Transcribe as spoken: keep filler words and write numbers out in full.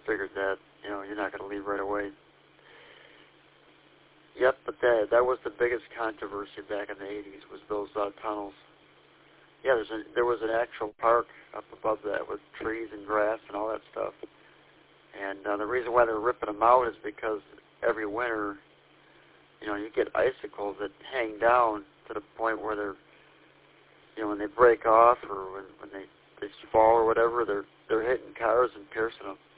figured that, you know, you're not going to leave right away. Yep, but that that was the biggest controversy back in the eighties, was those uh, tunnels. Yeah, there's a, there was an actual park up above that with trees and grass and all that stuff. And uh, the reason why they're ripping them out is because every winter, you know, you get icicles that hang down to the point where they're, you know, when they break off or when, when they, they fall or whatever, they're they're hitting cars and piercing them.